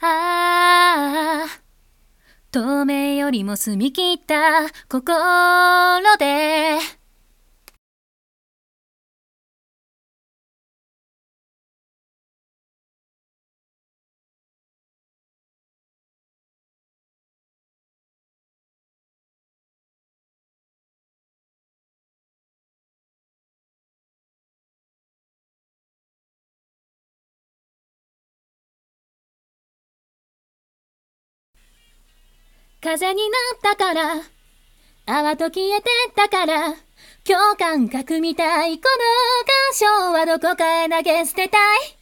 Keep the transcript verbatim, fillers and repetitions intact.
ああ、透明よりも澄み切った心で風になったから泡と消えてったから共感覚みたいこの感傷はどこかへ投げ捨てたい